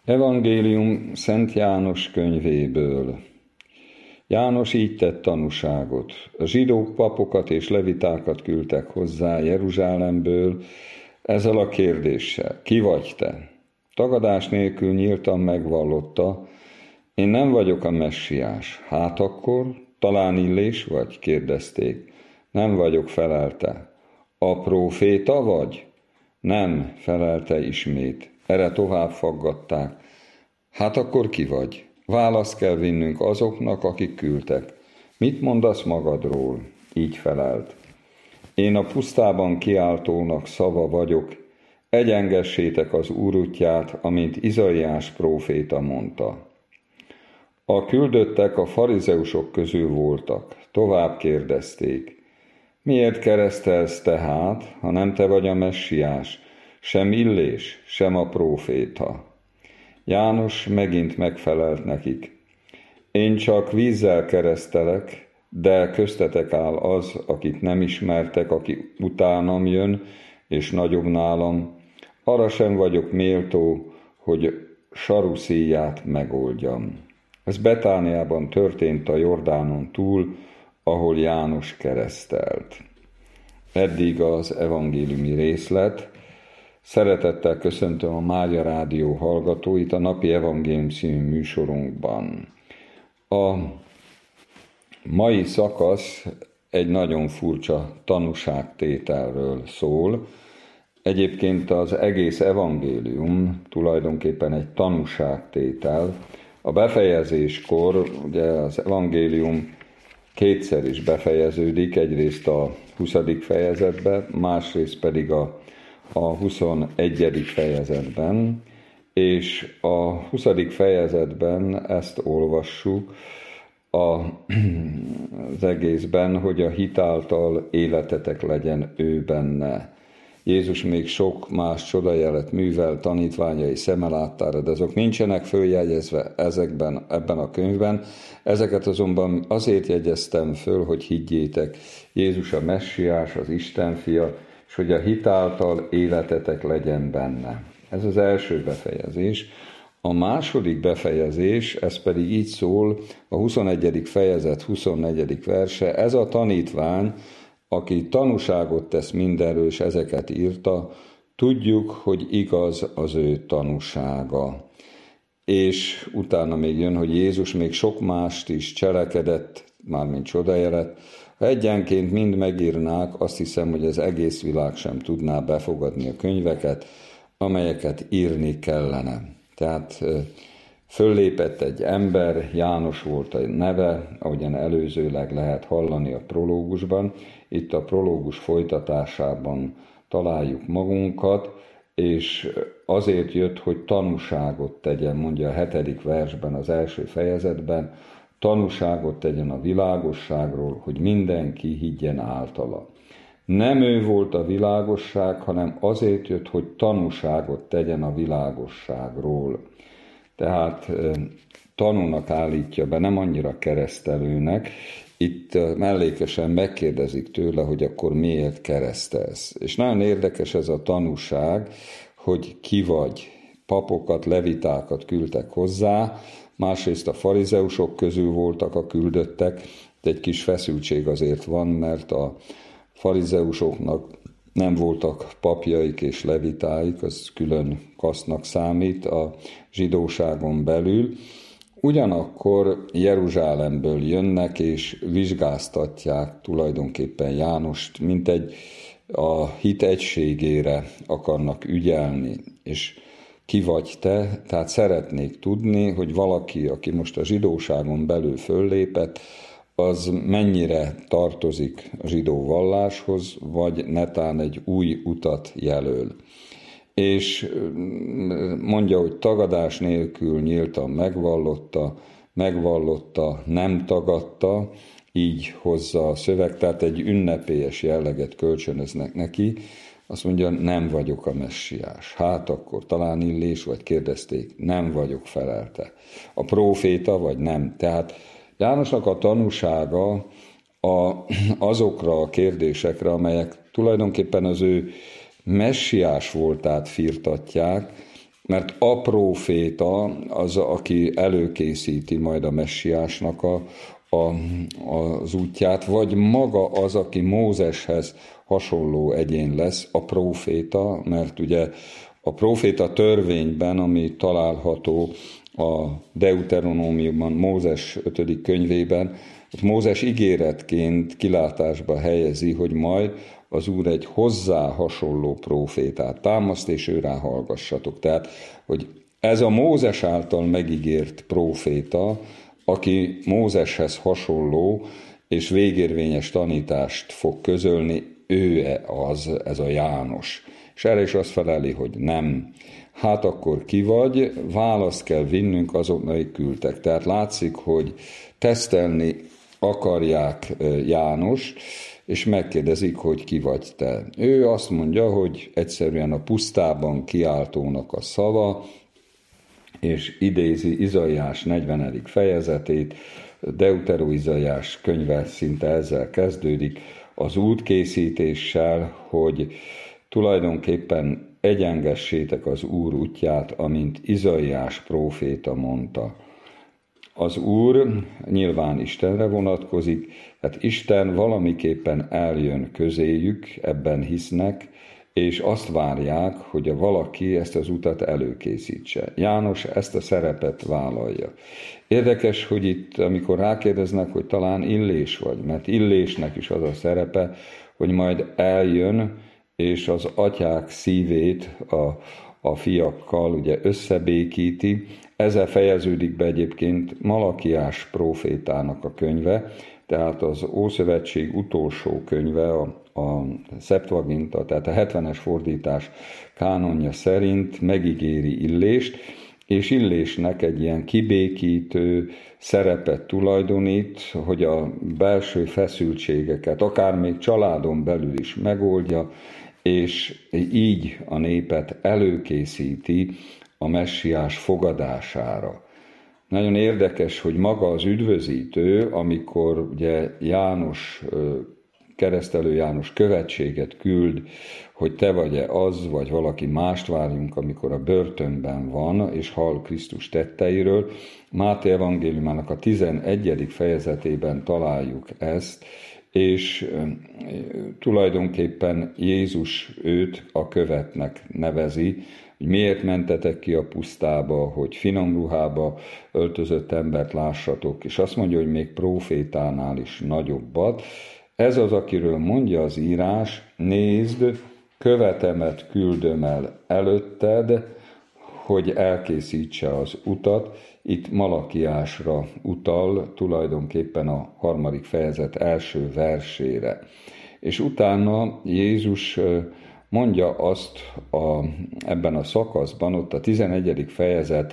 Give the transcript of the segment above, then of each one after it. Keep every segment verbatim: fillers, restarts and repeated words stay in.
Evangélium Szent János könyvéből. János így tett tanúságot. A zsidók papokat és levitákat küldtek hozzá Jeruzsálemből ezzel a kérdéssel: ki vagy te? Tagadás nélkül nyíltan megvallotta: én nem vagyok a messiás. Hát akkor, talán Illés vagy? Kérdezték. Nem vagyok, felelte. A próféta vagy? Nem, felelte ismét. Erre tovább faggatták. Hát akkor ki vagy? Választ kell vinnünk azoknak, akik küldtek. Mit mondasz magadról? Így felelt. Én a pusztában kiáltónak szava vagyok, egyengessétek az Úr útját, amint Izaiás próféta mondta. A küldöttek a farizeusok közül voltak. Tovább kérdezték. Miért keresztelsz tehát, ha nem te vagy a messiás, sem Illés, sem a próféta? János megint megfelelt nekik. Én csak vízzel keresztelek, de köztetek áll az, akit nem ismertek, aki utánam jön, és nagyobb nálam. Arra sem vagyok méltó, hogy saruszíját megoldjam. Ez Betániában történt a Jordánon túl, ahol János keresztelt. Eddig az evangéliumi részlet. Szeretettel köszöntöm a Mária Rádió hallgatóit a Napi Evangélium című műsorunkban. A mai szakasz egy nagyon furcsa tanúságtételről szól. Egyébként az egész evangélium tulajdonképpen egy tanúságtétel. A befejezéskor ugye az evangélium kétszer is befejeződik, egyrészt a huszadik fejezetben, másrészt pedig a, a huszonegyedik fejezetben, és a huszadik fejezetben ezt olvassuk a, az egészben, hogy a hit által életetek legyen ő benne. Jézus még sok más csodajelet művel, tanítványai szeme láttára, de azok nincsenek följegyezve ezekben, ebben a könyvben. Ezeket azonban azért jegyeztem föl, hogy higgyétek, Jézus a messiás, az Isten fia, és hogy a hit által életetek legyen benne. Ez az első befejezés. A második befejezés, ez pedig így szól, a huszonegyedik fejezet huszonnegyedik verse, ez a tanítvány, aki tanúságot tesz mindenről, és ezeket írta, tudjuk, hogy igaz az ő tanúsága. És utána még jön, hogy Jézus még sok mást is cselekedett, mármint csodajelet. Ha egyenként mind megírnák, azt hiszem, hogy az egész világ sem tudná befogadni a könyveket, amelyeket írni kellene. Tehát föllépett egy ember, János volt a neve, ahogyan előzőleg lehet hallani a prológusban. Itt a prológus folytatásában találjuk magunkat, és azért jött, hogy tanúságot tegyen, mondja a hetedik versben, az első fejezetben, tanúságot tegyen a világosságról, hogy mindenki higgyen általa. Nem ő volt a világosság, hanem azért jött, hogy tanúságot tegyen a világosságról. Tehát tanúnak állítja be, nem annyira keresztelőnek. Itt mellékesen megkérdezik tőle, hogy akkor miért keresztelsz. És nagyon érdekes ez a tanúság, hogy ki vagy. Papokat, levitákat küldtek hozzá, másrészt a farizeusok közül voltak a küldöttek, de egy kis feszültség azért van, mert a farizeusoknak nem voltak papjaik és levitáik, az külön kasznak számít a zsidóságon belül. Ugyanakkor Jeruzsálemből jönnek és vizsgáztatják tulajdonképpen Jánost, mint egy a hit egységére akarnak ügyelni. És ki vagy te? Tehát szeretnék tudni, hogy valaki, aki most a zsidóságon belül föllépett, az mennyire tartozik a zsidó valláshoz, vagy netán egy új utat jelöl. És mondja, hogy tagadás nélkül nyíltan megvallotta, megvallotta, nem tagadta, így hozza a szöveg, tehát egy ünnepélyes jelleget kölcsönöznek neki. Azt mondja, nem vagyok a messiás. Hát akkor talán Illés, vagy kérdezték, nem vagyok, felelte. A próféta, vagy nem. Tehát Jánosnak a tanúsága a, azokra a kérdésekre, amelyek tulajdonképpen az ő messiás voltát firtatják, mert a próféta az, aki előkészíti majd a messiásnak a, a, az útját, vagy maga az, aki Mózeshez hasonló egyén lesz, a próféta, mert ugye a próféta törvényben, ami található a Deuteronómiumban, Mózes ötödik könyvében, Mózes ígéretként kilátásba helyezi, hogy majd az Úr egy hozzá hasonló prófétát támaszt, és ő rá hallgassatok. Tehát, hogy ez a Mózes által megígért próféta, aki Mózeshez hasonló és végérvényes tanítást fog közölni, ő az, ez a János. És erre is azt feleli, hogy nem. Hát akkor ki vagy, választ kell vinnünk azoknak, akik küldtek. Tehát látszik, hogy tesztelni akarják János, és megkérdezik, hogy ki vagy te. Ő azt mondja, hogy egyszerűen a pusztában kiáltónak a szava, és idézi Izaiás negyvenedik fejezetét, Deutero Izaiás könyve szinte ezzel kezdődik, az útkészítéssel, hogy tulajdonképpen egyengessétek az Úr útját, amint Izaiás próféta mondta. Az Úr nyilván Istenre vonatkozik, hát Isten valamiképpen eljön közéjük, ebben hisznek, és azt várják, hogy a valaki ezt az utat előkészítse. János ezt a szerepet vállalja. Érdekes, hogy itt, amikor rákérdeznek, hogy talán Illés vagy, mert Illésnek is az a szerepe, hogy majd eljön, és az atyák szívét a, a fiakkal ugye összebékíti. Ezzel fejeződik be egyébként Malakiás prófétának a könyve, tehát az Ószövetség utolsó könyve, a, a Septuaginta, tehát a hetvenes fordítás kánonja szerint megígéri Illést, és Illésnek egy ilyen kibékítő szerepet tulajdonít, hogy a belső feszültségeket, akár még családon belül is megoldja, és így a népet előkészíti a messiás fogadására. Nagyon érdekes, hogy maga az üdvözítő, amikor ugye János, keresztelő János követséget küld, hogy te vagy-e az, vagy valaki mást várjunk, amikor a börtönben van, és hall Krisztus tetteiről. Máté evangéliumának a tizenegyedik fejezetében találjuk ezt, és tulajdonképpen Jézus őt a követnek nevezi, hogy miért mentetek ki a pusztába, hogy finom ruhába öltözött embert lássatok, és azt mondja, hogy még prófétánál is nagyobbat. Ez az, akiről mondja az írás, nézd, követemet küldöm el előtted, hogy elkészítse az utat. Itt Malakiásra utal, tulajdonképpen a harmadik fejezet első versére. És utána Jézus mondja azt a, ebben a szakaszban, ott a tizenegyedik fejezet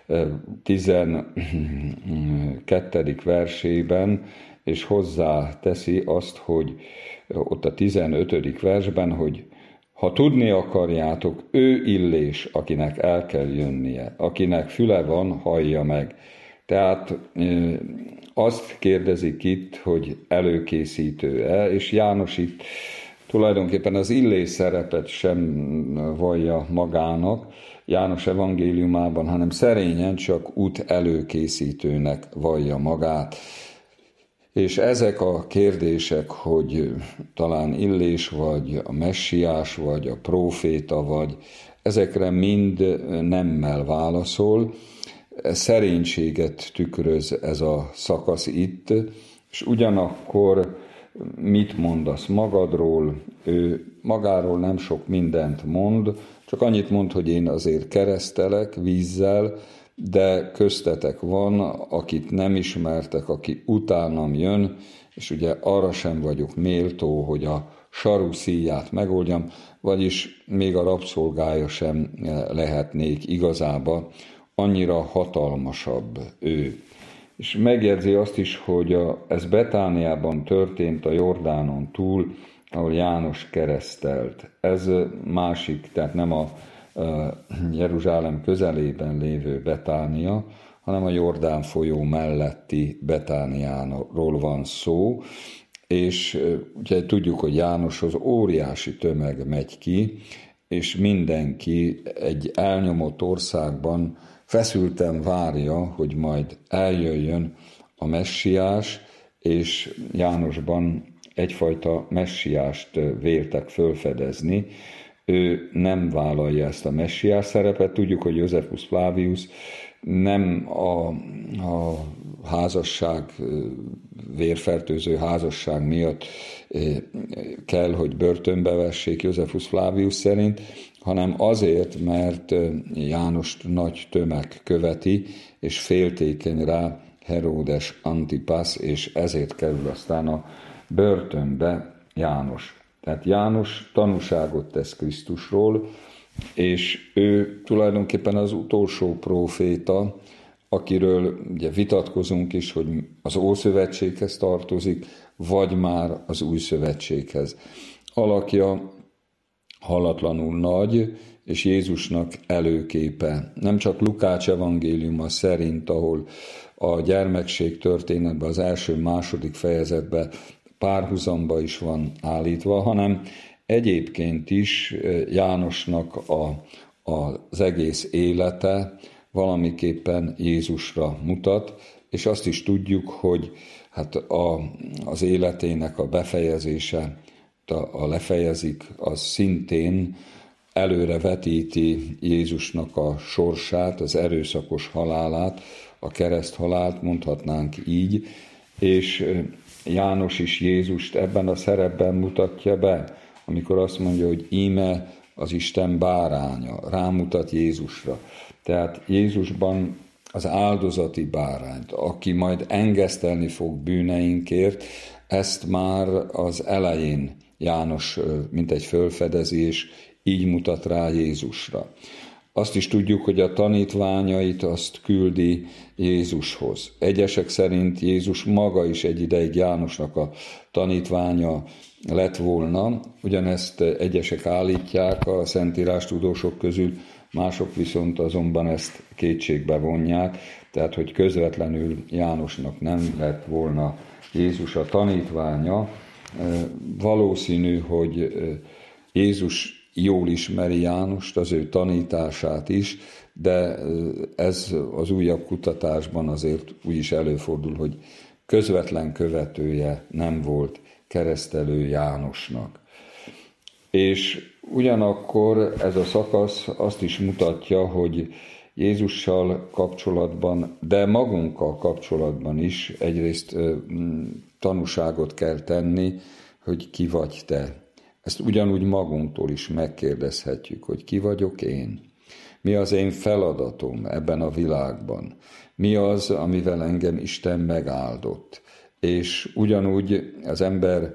tizenkettedik versében, és hozzá teszi azt, hogy ott a tizenötödik versben, hogy ha tudni akarjátok, ő Illés, akinek el kell jönnie, akinek füle van, hallja meg. Tehát azt kérdezik itt, hogy előkészítő-e, és János itt tulajdonképpen az Illés szerepet sem vallja magának János evangéliumában, hanem szerényen csak út előkészítőnek vallja magát. És ezek a kérdések, hogy talán Illés vagy, a messiás vagy, a próféta vagy, ezekre mind nemmel válaszol. Szerénységet tükröz ez a szakasz itt, és ugyanakkor mit mondasz magadról? Ő magáról nem sok mindent mond, csak annyit mond, hogy én azért keresztelek vízzel, de köztetek van, akit nem ismertek, aki utánam jön, és ugye arra sem vagyok méltó, hogy a saru szíját megoldjam, vagyis még a rabszolgája sem lehetnék igazába, annyira hatalmasabb ő. És megjegyzi azt is, hogy a, ez Betániában történt a Jordánon túl, ahol János keresztelt. Ez másik, tehát nem a Jeruzsálem közelében lévő Betánia, hanem a Jordán folyó melletti Betániáról van szó, és ugye tudjuk, hogy Jánoshoz óriási tömeg megy ki, és mindenki egy elnyomott országban feszülten várja, hogy majd eljöjjön a messiás, és Jánosban egyfajta messiást véltek fölfedezni. Ő nem vállalja ezt a messiás szerepet. Tudjuk, hogy Josephus Flavius nem a, a házasság, vérfertőző házasság miatt kell, hogy börtönbe vessék Josephus Flavius szerint, hanem azért, mert Jánost nagy tömeg követi, és féltékeny rá Heródes Antipasz, és ezért kerül aztán a börtönbe János. Tehát János tanúságot tesz Krisztusról, és ő tulajdonképpen az utolsó próféta, akiről ugye vitatkozunk is, hogy az Ószövetséghez tartozik, vagy már az Új Szövetséghez. Alakja halatlanul nagy, és Jézusnak előképe. Nem csak Lukács evangéliuma szerint, ahol a gyermekség történetben az első-második fejezetben párhuzamba is van állítva, hanem egyébként is Jánosnak a, az egész élete valamiképpen Jézusra mutat, és azt is tudjuk, hogy hát a, az életének a befejezése, a, a lefejezik, az szintén előre vetíti Jézusnak a sorsát, az erőszakos halálát, a kereszthalált, mondhatnánk így, és János is Jézust ebben a szerepben mutatja be, amikor azt mondja, hogy íme az Isten báránya, rámutat Jézusra. Tehát Jézusban az áldozati bárányt, aki majd engesztelni fog bűneinkért, ezt már az elején János mint egy fölfedezi, és így mutat rá Jézusra. Azt is tudjuk, hogy a tanítványait azt küldi Jézushoz. Egyesek szerint Jézus maga is egy ideig Jánosnak a tanítványa lett volna, ugyanezt egyesek állítják a szentírás tudósok közül, mások viszont azonban ezt kétségbe vonják, tehát hogy közvetlenül Jánosnak nem lett volna Jézus a tanítványa. Valószínű, hogy Jézus jól ismeri Jánost, az ő tanítását is, de ez az újabb kutatásban azért úgy is előfordul, hogy közvetlen követője nem volt keresztelő Jánosnak. És ugyanakkor ez a szakasz azt is mutatja, hogy Jézussal kapcsolatban, de magunkkal kapcsolatban is egyrészt tanúságot kell tenni, hogy ki vagy te. Ezt ugyanúgy magunktól is megkérdezhetjük, hogy ki vagyok én? Mi az én feladatom ebben a világban? Mi az, amivel engem Isten megáldott? És ugyanúgy az ember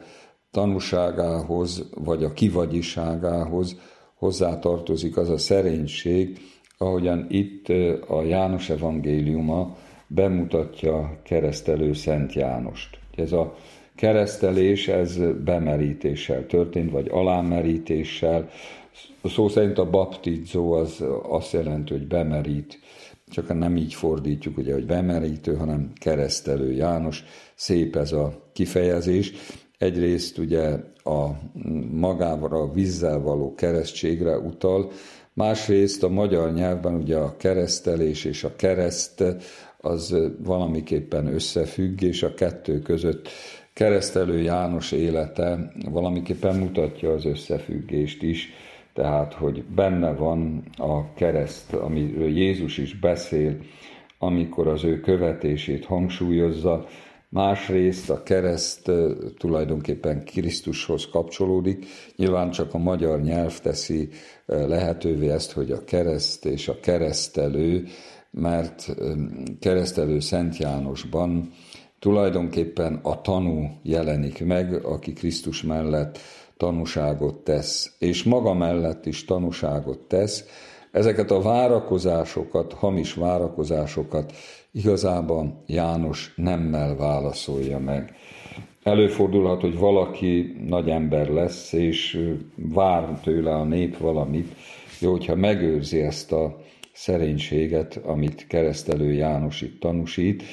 tanúságához, vagy a kivagyiságához hozzátartozik az a szerénység, ahogyan itt a János evangéliuma bemutatja keresztelő Szent Jánost. Ez a keresztelés, ez bemerítéssel történt, vagy alámerítéssel. Szó szerint a baptizó az azt jelenti, hogy bemerít, csak nem így fordítjuk, ugye, hogy bemerítő, hanem keresztelő János. Szép ez a kifejezés. Egyrészt ugye a magával, a vízzel való keresztségre utal, másrészt a magyar nyelvben ugye a keresztelés és a kereszt az valamiképpen összefügg, és a kettő között keresztelő János élete valamiképpen mutatja az összefüggést is, tehát, hogy benne van a kereszt, amiről Jézus is beszél, amikor az ő követését hangsúlyozza. Másrészt a kereszt tulajdonképpen Krisztushoz kapcsolódik. Nyilván csak a magyar nyelv teszi lehetővé ezt, hogy a kereszt és a keresztelő, mert keresztelő Szent Jánosban tulajdonképpen a tanú jelenik meg, aki Krisztus mellett tanúságot tesz, és maga mellett is tanúságot tesz. Ezeket a várakozásokat, hamis várakozásokat igazában János nemmel válaszolja meg. Előfordulhat, hogy valaki nagy ember lesz, és vár tőle a nép valamit, jó, hogyha megőrzi ezt a szerénységet, amit keresztelő János itt tanúsít,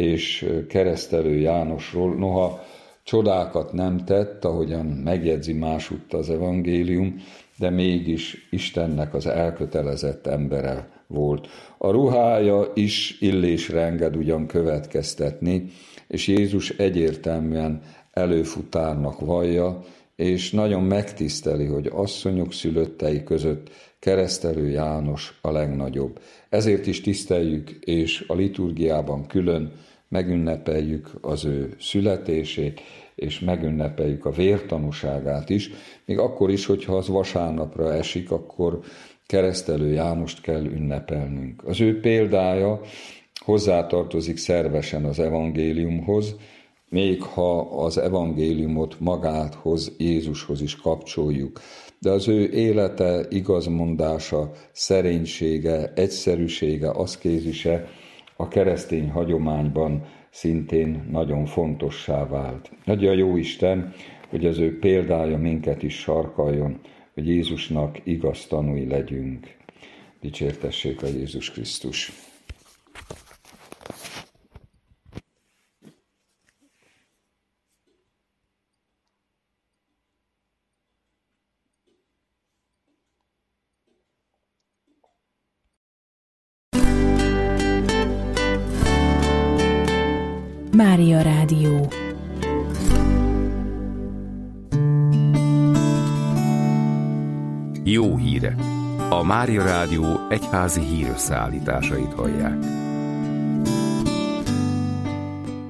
és keresztelő Jánosról, noha csodákat nem tett, ahogyan megjegyzi másutt az evangélium, de mégis Istennek az elkötelezett embere volt. A ruhája is illésre enged ugyan következtetni, és Jézus egyértelműen előfutárnak vallja, és nagyon megtiszteli, hogy asszonyok szülöttei között Keresztelő János a legnagyobb. Ezért is tiszteljük, és a liturgiában külön megünnepeljük az ő születését, és megünnepeljük a vértanúságát is, még akkor is, hogyha az vasárnapra esik, akkor Keresztelő Jánost kell ünnepelnünk. Az ő példája hozzátartozik szervesen az evangéliumhoz, még ha az evangéliumot magáthoz, Jézushoz is kapcsoljuk. De az ő élete, igazmondása, szerénysége, egyszerűsége, aszkézise a keresztény hagyományban szintén nagyon fontossá vált. Adja a Jóisten, hogy az ő példája minket is sarkaljon, hogy Jézusnak igaz tanúi legyünk. Dicsértessék a Jézus Krisztus! Mária Rádió. Jó hírek! A Mária Rádió egyházi hírösszeállításait hallják.